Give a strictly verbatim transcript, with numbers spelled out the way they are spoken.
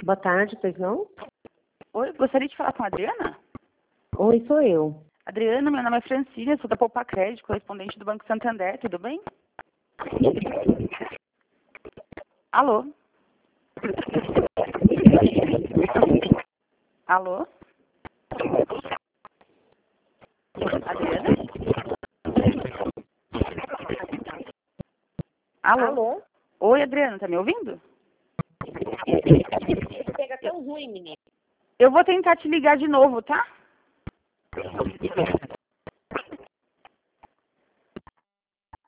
Boa tarde, pois não? Oi, gostaria de falar com a Adriana? Oi, sou eu. Adriana, meu nome é Francine, sou da Poupa Crédito, correspondente do Banco Santander, tudo bem? Alô? Alô? Adriana? Alô? Alô? Oi, Adriana, tá me ouvindo? Pega tão ruim, menina. Eu vou tentar te ligar de novo, tá?